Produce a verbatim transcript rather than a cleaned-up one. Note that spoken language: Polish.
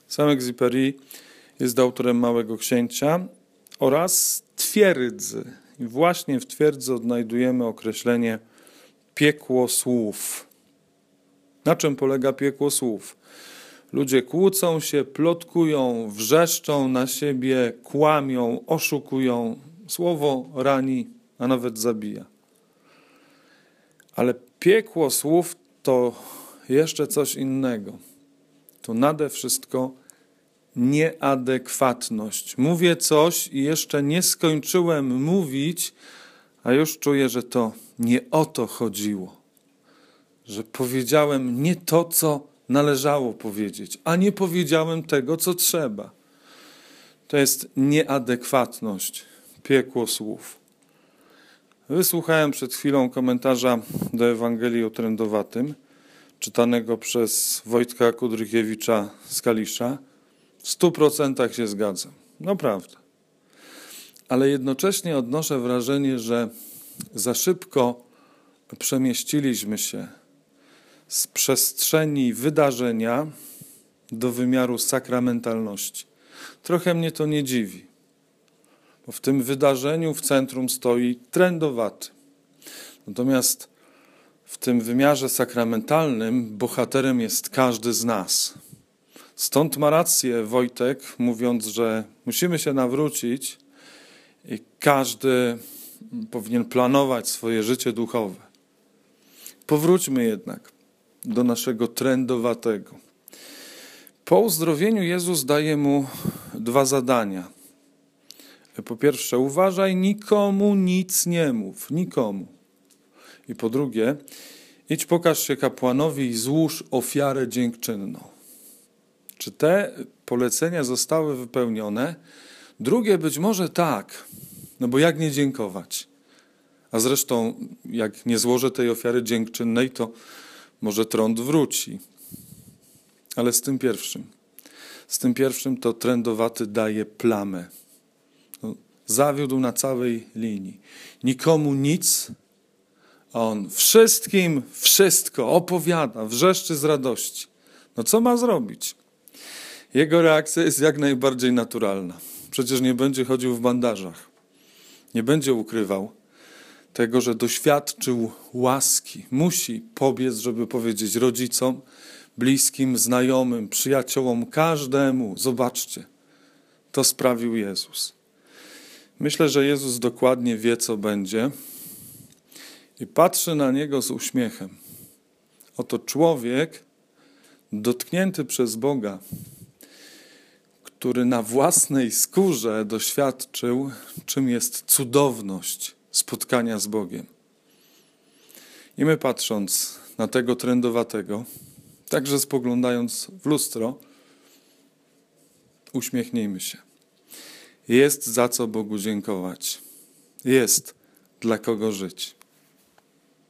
Saint-Exupéry jest autorem Małego Księcia oraz Twierdzy. I właśnie w Twierdzy odnajdujemy określenie piekło słów. Na czym polega piekło słów? Ludzie kłócą się, plotkują, wrzeszczą na siebie, kłamią, oszukują. Słowo rani, a nawet zabija. Ale piekło słów to jeszcze coś innego. To nade wszystko nieadekwatność. Mówię coś i jeszcze nie skończyłem mówić, a już czuję, że to nie o to chodziło. Że powiedziałem nie to, co należało powiedzieć, a nie powiedziałem tego, co trzeba. To jest nieadekwatność, piekło słów. Wysłuchałem przed chwilą komentarza do Ewangelii o trędowatym, czytanego przez Wojtka Kudrykiewicza z Kalisza. W stu procentach się zgadzam. Naprawdę. Ale jednocześnie odnoszę wrażenie, że za szybko przemieściliśmy się z przestrzeni wydarzenia do wymiaru sakramentalności. Trochę mnie to nie dziwi, bo w tym wydarzeniu w centrum stoi trędowaty. Natomiast w tym wymiarze sakramentalnym bohaterem jest każdy z nas. Stąd ma rację Wojtek, mówiąc, że musimy się nawrócić i każdy powinien planować swoje życie duchowe. Powróćmy jednak do naszego trędowatego. Po uzdrowieniu Jezus daje mu dwa zadania. Po pierwsze, uważaj, nikomu nic nie mów, nikomu. I po drugie, idź pokaż się kapłanowi i złóż ofiarę dziękczynną. Czy te polecenia zostały wypełnione? Drugie być może tak, no bo jak nie dziękować? A zresztą jak nie złożę tej ofiary dziękczynnej, to może trąd wróci. Ale z tym pierwszym, z tym pierwszym to trędowaty daje plamę. No, zawiódł na całej linii. Nikomu nic, a on wszystkim wszystko opowiada, wrzeszczy z radości. No co ma zrobić? Jego reakcja jest jak najbardziej naturalna. Przecież nie będzie chodził w bandażach. Nie będzie ukrywał tego, że doświadczył łaski. Musi pobiec, żeby powiedzieć rodzicom, bliskim, znajomym, przyjaciołom, każdemu. Zobaczcie, to sprawił Jezus. Myślę, że Jezus dokładnie wie, co będzie i patrzy na niego z uśmiechem. Oto człowiek dotknięty przez Boga, który na własnej skórze doświadczył, czym jest cudowność spotkania z Bogiem. I my patrząc na tego trędowatego, także spoglądając w lustro, uśmiechnijmy się. Jest za co Bogu dziękować. Jest dla kogo żyć.